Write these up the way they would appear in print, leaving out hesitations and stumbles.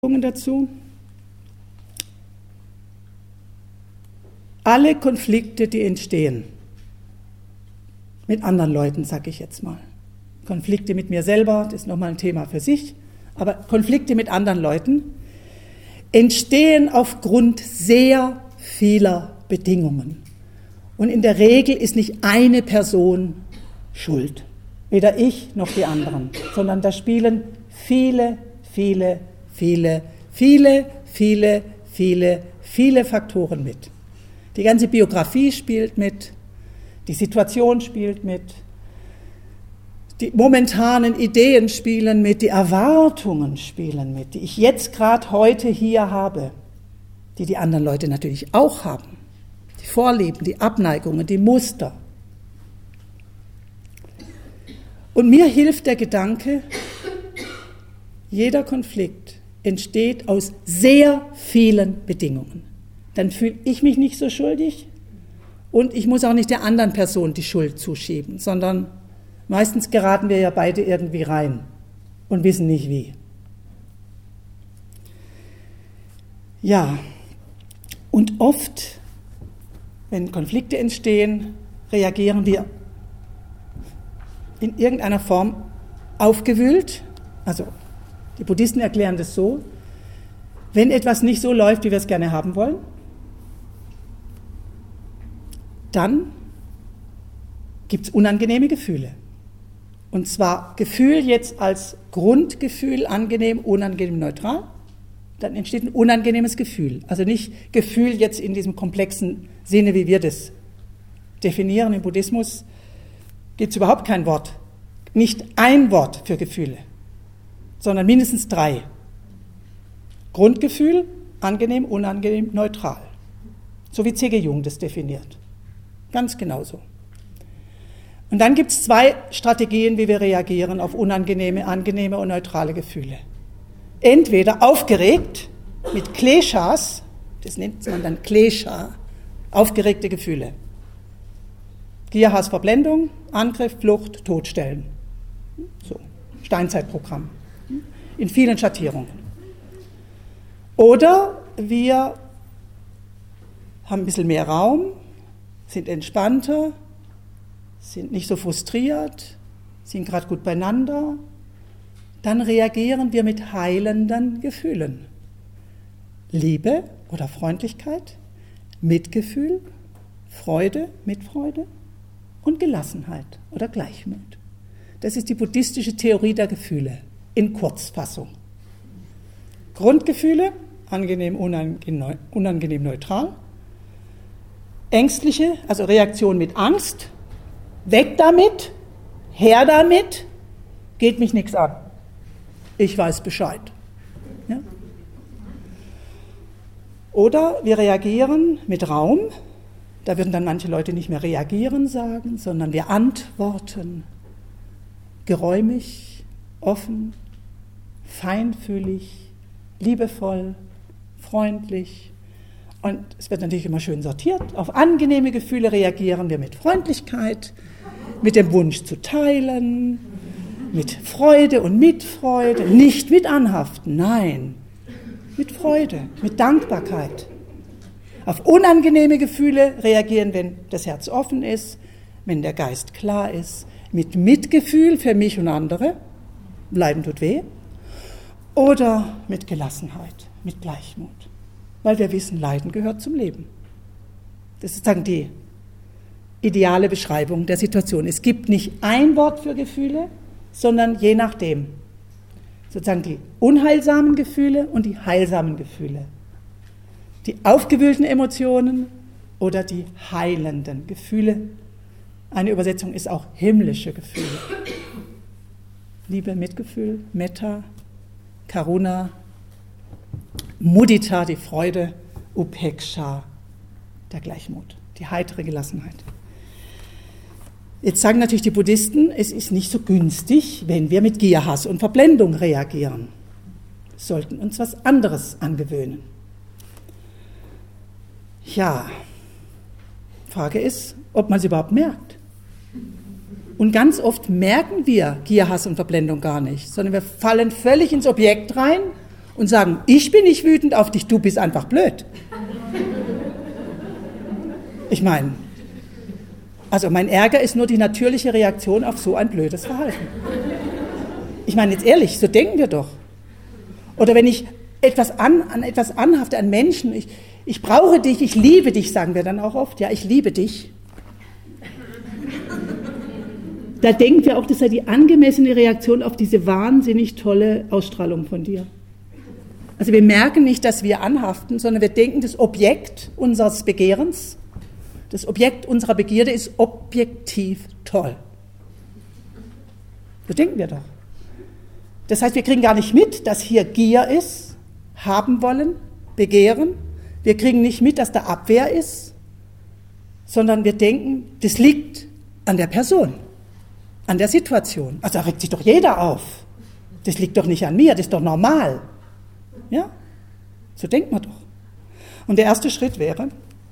dazu. Alle Konflikte, die entstehen, mit anderen Leuten, sage ich jetzt mal. Konflikte mit mir selber, das ist nochmal ein Thema für sich, aber Konflikte mit anderen Leuten entstehen aufgrund sehr vieler Bedingungen. Und in der Regel ist nicht eine Person schuld, weder ich noch die anderen, sondern da spielen viele Faktoren mit. Die ganze Biografie spielt mit, die Situation spielt mit, die momentanen Ideen spielen mit, die Erwartungen spielen mit, die ich jetzt gerade heute hier habe, die die anderen Leute natürlich auch haben. Die Vorlieben, die Abneigungen, die Muster. Und mir hilft der Gedanke, jeder Konflikt entsteht aus sehr vielen Bedingungen. Dann fühle ich mich nicht so schuldig und ich muss auch nicht der anderen Person die Schuld zuschieben, sondern meistens geraten wir ja beide irgendwie rein und wissen nicht wie. Ja, und oft, wenn Konflikte entstehen, reagieren wir in irgendeiner Form aufgewühlt. Also die Buddhisten erklären das so, wenn etwas nicht so läuft, wie wir es gerne haben wollen, dann gibt es unangenehme Gefühle. Und zwar Gefühl jetzt als Grundgefühl, angenehm, unangenehm, neutral. Dann entsteht ein unangenehmes Gefühl. Also nicht Gefühl jetzt in diesem komplexen Sinne, wie wir das definieren. Im Buddhismus gibt es überhaupt kein Wort. Nicht ein Wort für Gefühle, sondern mindestens 3. Grundgefühl, angenehm, unangenehm, neutral. So wie C.G. Jung das definiert. Ganz genauso. Und dann gibt es 2 Strategien, wie wir reagieren auf unangenehme, angenehme und neutrale Gefühle. Entweder aufgeregt mit Kleshas, das nennt man dann Klesha, aufgeregte Gefühle. Gier, Hass, Verblendung, Angriff, Flucht, Todstellen. So, Steinzeitprogramm. In vielen Schattierungen. Oder wir haben ein bisschen mehr Raum, sind entspannter, sind nicht so frustriert, sind gerade gut beieinander. Dann reagieren wir mit heilenden Gefühlen. Liebe oder Freundlichkeit, Mitgefühl, Freude, Mitfreude und Gelassenheit oder Gleichmut. Das ist die buddhistische Theorie der Gefühle in Kurzfassung. Grundgefühle, angenehm, unangenehm, neutral. Ängstliche, also Reaktion mit Angst, weg damit, her damit, geht mich nichts an. Ich weiß Bescheid. Ja? Oder wir reagieren mit Raum, da würden dann manche Leute nicht mehr reagieren sagen, sondern wir antworten geräumig, offen, feinfühlig, liebevoll, freundlich. Und es wird natürlich immer schön sortiert. Auf angenehme Gefühle reagieren wir mit Freundlichkeit, mit dem Wunsch zu teilen, mit Freude und Mitfreude, nicht mit Anhaften, nein, mit Freude, mit Dankbarkeit. Auf unangenehme Gefühle reagieren, wenn das Herz offen ist, wenn der Geist klar ist, mit Mitgefühl für mich und andere, Leiden tut weh, oder mit Gelassenheit, mit Gleichmut. Weil wir wissen, Leiden gehört zum Leben. Das ist sozusagen die ideale Beschreibung der Situation. Es gibt nicht ein Wort für Gefühle, sondern je nachdem. Sozusagen die unheilsamen Gefühle und die heilsamen Gefühle. Die aufgewühlten Emotionen oder die heilenden Gefühle. Eine Übersetzung ist auch himmlische Gefühle. Liebe, Mitgefühl, Metta, Karuna, Mudita, die Freude, Upeksha, der Gleichmut, die heitere Gelassenheit. Jetzt sagen natürlich die Buddhisten, es ist nicht so günstig, wenn wir mit Gier, Hass und Verblendung reagieren. Wir sollten uns was anderes angewöhnen. Ja, Frage ist, ob man es überhaupt merkt. Und ganz oft merken wir Gier, Hass und Verblendung gar nicht, sondern wir fallen völlig ins Objekt rein und sagen, ich bin nicht wütend auf dich, du bist einfach blöd. Ich meine, also mein Ärger ist nur die natürliche Reaktion auf so ein blödes Verhalten. Ich meine jetzt ehrlich, so denken wir doch. Oder wenn ich an etwas anhafte, an Menschen, ich brauche dich, ich liebe dich, sagen wir dann auch oft, ja, ich liebe dich. Da denken wir auch, das sei die angemessene Reaktion auf diese wahnsinnig tolle Ausstrahlung von dir. Also wir merken nicht, dass wir anhaften, sondern wir denken, das Objekt unseres Begehrens, das Objekt unserer Begierde ist objektiv toll. So denken wir doch. Das heißt, wir kriegen gar nicht mit, dass hier Gier ist, haben wollen, begehren. Wir kriegen nicht mit, dass da Abwehr ist, sondern wir denken, das liegt an der Person, an der Situation. Also da regt sich doch jeder auf. Das liegt doch nicht an mir, das ist doch normal. Ja, so denkt man doch. Und der erste Schritt wäre,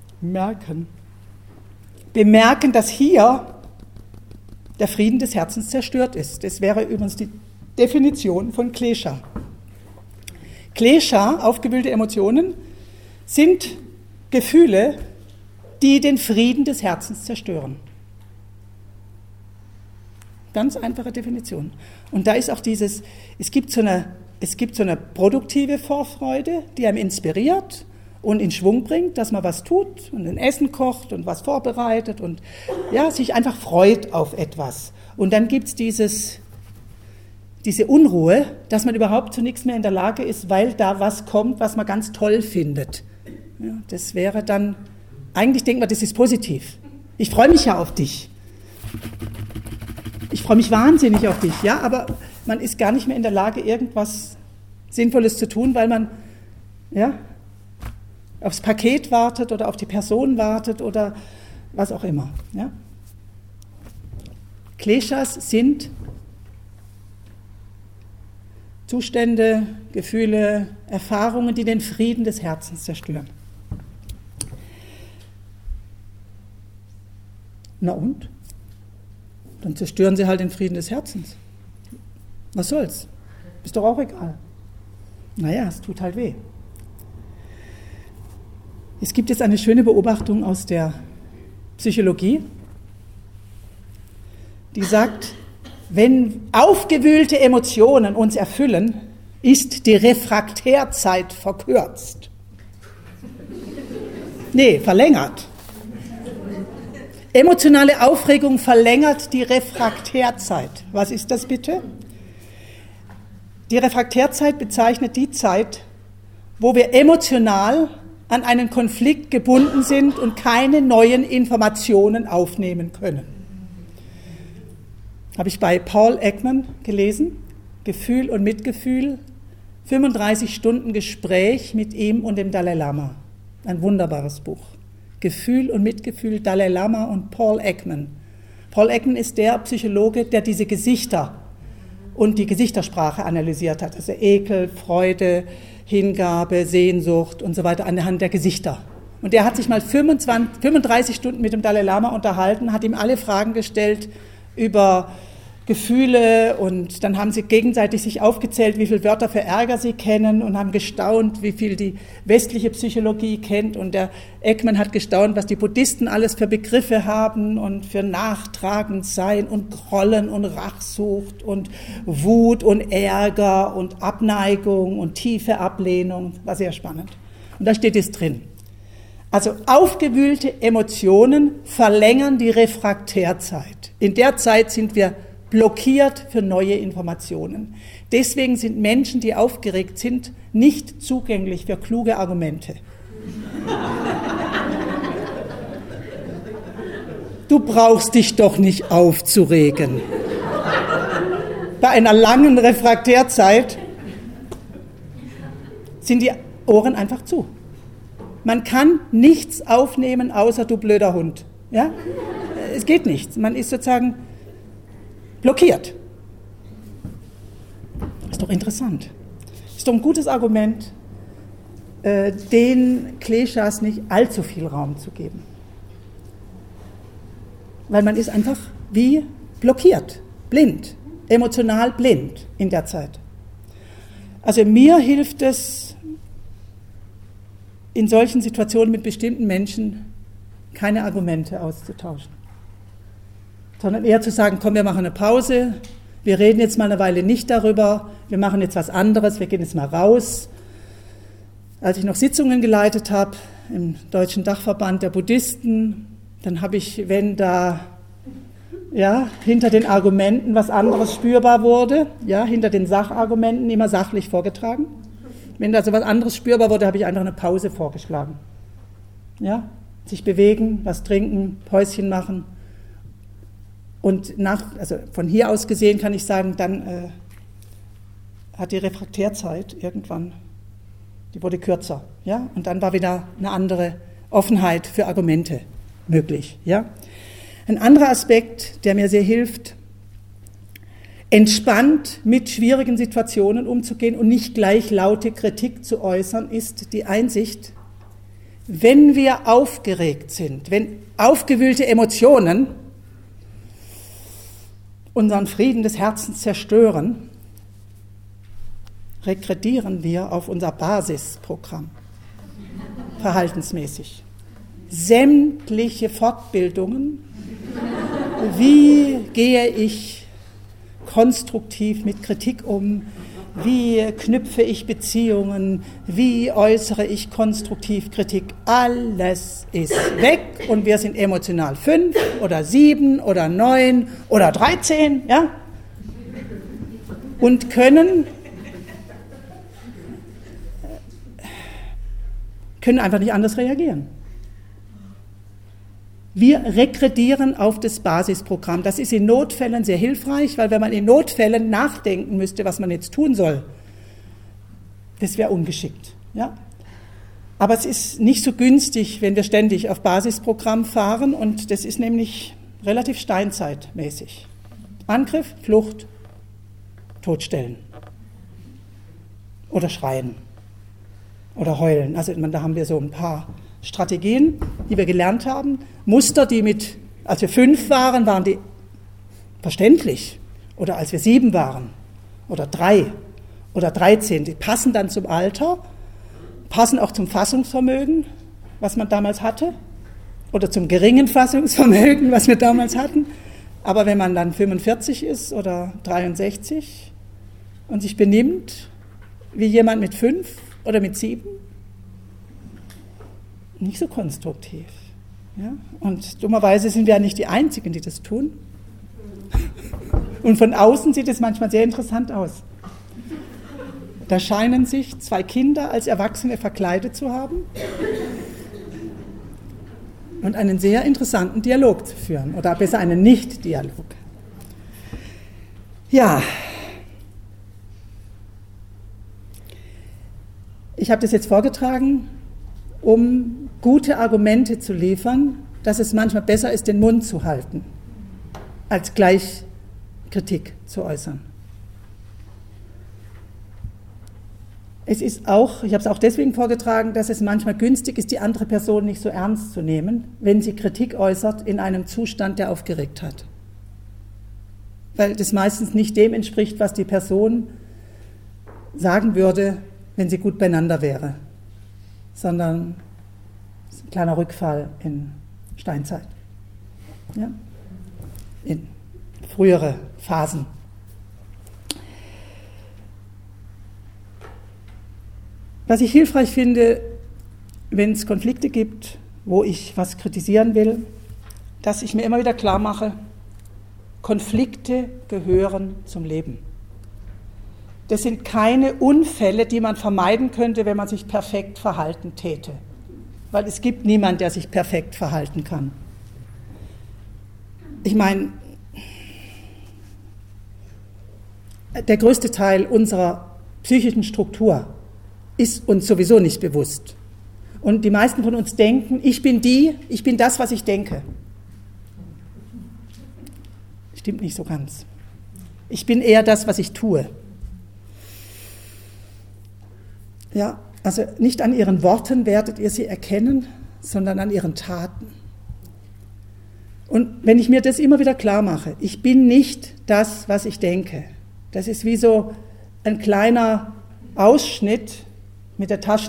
bemerken, dass hier der Frieden des Herzens zerstört ist. Das wäre übrigens die Definition von Klesha. Klesha, aufgewühlte Emotionen, sind Gefühle, die den Frieden des Herzens zerstören. Ganz einfache Definition. Und da ist auch dieses, es gibt so eine produktive Vorfreude, die einem inspiriert und in Schwung bringt, dass man was tut und ein Essen kocht und was vorbereitet und ja, sich einfach freut auf etwas. Und dann gibt es diese Unruhe, dass man überhaupt zu nichts mehr in der Lage ist, weil da was kommt, was man ganz toll findet. Ja, das wäre dann, eigentlich denkt man, das ist positiv. Ich freue mich ja auf dich. Ich freue mich wahnsinnig auf dich, ja, aber man ist gar nicht mehr in der Lage, irgendwas Sinnvolles zu tun, weil man ja, aufs Paket wartet oder auf die Person wartet oder was auch immer. Ja. Kleshas sind Zustände, Gefühle, Erfahrungen, die den Frieden des Herzens zerstören. Na und? Dann zerstören sie halt den Frieden des Herzens. Was soll's? Ist doch auch egal. Naja, es tut halt weh. Es gibt jetzt eine schöne Beobachtung aus der Psychologie, die sagt, wenn aufgewühlte Emotionen uns erfüllen, ist die Refraktärzeit verkürzt. Nee, verlängert. Emotionale Aufregung verlängert die Refraktärzeit. Was ist das bitte? Die Refraktärzeit bezeichnet die Zeit, wo wir emotional an einen Konflikt gebunden sind und keine neuen Informationen aufnehmen können. Habe ich bei Paul Ekman gelesen, Gefühl und Mitgefühl, 35 Stunden Gespräch mit ihm und dem Dalai Lama. Ein wunderbares Buch. Gefühl und Mitgefühl, Dalai Lama und Paul Ekman. Paul Ekman ist der Psychologe, der diese Gesichter und die Gesichtersprache analysiert hat. Also Ekel, Freude, Hingabe, Sehnsucht und so weiter anhand der Gesichter. Und der hat sich mal 35 Stunden mit dem Dalai Lama unterhalten, hat ihm alle Fragen gestellt über Gefühle und dann haben sie gegenseitig sich aufgezählt, wie viele Wörter für Ärger sie kennen und haben gestaunt, wie viel die westliche Psychologie kennt und der Ekman hat gestaunt, was die Buddhisten alles für Begriffe haben und für nachtragend sein und Grollen und Rachsucht und Wut und Ärger und Abneigung und tiefe Ablehnung, war sehr spannend. Und da steht es drin. Also aufgewühlte Emotionen verlängern die Refraktärzeit. In der Zeit sind wir blockiert für neue Informationen. Deswegen sind Menschen, die aufgeregt sind, nicht zugänglich für kluge Argumente. Du brauchst dich doch nicht aufzuregen. Bei einer langen Refraktärzeit sind die Ohren einfach zu. Man kann nichts aufnehmen, außer du blöder Hund. Ja? Es geht nichts. Man ist sozusagen blockiert. Ist doch interessant. Ist doch ein gutes Argument, den Kleshas nicht allzu viel Raum zu geben. Weil man ist einfach wie blockiert, blind, emotional blind in der Zeit. Also mir hilft es, in solchen Situationen mit bestimmten Menschen keine Argumente auszutauschen, sondern eher zu sagen, komm, wir machen eine Pause, wir reden jetzt mal eine Weile nicht darüber, wir machen jetzt was anderes, wir gehen jetzt mal raus. Als ich noch Sitzungen geleitet habe im Deutschen Dachverband der Buddhisten, dann habe ich, wenn da hinter den Argumenten was anderes spürbar wurde, hinter den Sachargumenten immer sachlich vorgetragen. Wenn da so was anderes spürbar wurde, habe ich einfach eine Pause vorgeschlagen. Ja, sich bewegen, was trinken, Päuschen machen. Und von hier aus gesehen kann ich sagen, dann hat die Refraktärzeit irgendwann, die wurde kürzer. Ja? Und dann war wieder eine andere Offenheit für Argumente möglich. Ja? Ein anderer Aspekt, der mir sehr hilft, entspannt mit schwierigen Situationen umzugehen und nicht gleich laute Kritik zu äußern, ist die Einsicht, wenn wir aufgeregt sind, wenn aufgewühlte Emotionen unseren Frieden des Herzens zerstören, regredieren wir auf unser Basisprogramm, verhaltensmäßig. Sämtliche Fortbildungen, wie gehe ich konstruktiv mit Kritik um, wie knüpfe ich Beziehungen, wie äußere ich konstruktiv Kritik, alles ist weg und wir sind emotional 5 oder 7 oder 9 oder 13, ja? Und können einfach nicht anders reagieren. Wir regredieren auf das Basisprogramm. Das ist in Notfällen sehr hilfreich, weil wenn man in Notfällen nachdenken müsste, was man jetzt tun soll, das wäre ungeschickt. Ja? Aber es ist nicht so günstig, wenn wir ständig auf Basisprogramm fahren, und das ist nämlich relativ steinzeitmäßig. Angriff, Flucht, Totstellen oder schreien oder heulen. Also da haben wir so ein paar Strategien, die wir gelernt haben. Muster, als wir 5 waren, waren die verständlich. Oder als wir 7 waren. Oder 3 oder 13. Die passen dann zum Alter, passen auch zum Fassungsvermögen, was man damals hatte. Oder zum geringen Fassungsvermögen, was wir damals hatten. Aber wenn man dann 45 ist oder 63 und sich benimmt wie jemand mit 5 oder mit 7, nicht so konstruktiv. Ja? Und dummerweise sind wir ja nicht die Einzigen, die das tun. Und von außen sieht es manchmal sehr interessant aus. Da scheinen sich 2 Kinder als Erwachsene verkleidet zu haben und einen sehr interessanten Dialog zu führen. Oder besser einen Nicht-Dialog. Ja. Ich habe das jetzt vorgetragen, um gute Argumente zu liefern, dass es manchmal besser ist, den Mund zu halten, als gleich Kritik zu äußern. Es ist auch, ich habe es auch deswegen vorgetragen, dass es manchmal günstig ist, die andere Person nicht so ernst zu nehmen, wenn sie Kritik äußert in einem Zustand, der Aufgeregtheit. Weil das meistens nicht dem entspricht, was die Person sagen würde, wenn sie gut beieinander wäre, sondern ein kleiner Rückfall in Steinzeit, ja? In frühere Phasen. Was ich hilfreich finde, wenn es Konflikte gibt, wo ich was kritisieren will, dass ich mir immer wieder klar mache, Konflikte gehören zum Leben. Das sind keine Unfälle, die man vermeiden könnte, wenn man sich perfekt verhalten täte. Weil es gibt niemanden, der sich perfekt verhalten kann. Ich meine, der größte Teil unserer psychischen Struktur ist uns sowieso nicht bewusst. Und die meisten von uns denken, ich bin das, was ich denke. Stimmt nicht so ganz. Ich bin eher das, was ich tue. Ja, also nicht an ihren Worten werdet ihr sie erkennen, sondern an ihren Taten. Und wenn ich mir das immer wieder klar mache, ich bin nicht das, was ich denke. Das ist wie so ein kleiner Ausschnitt mit der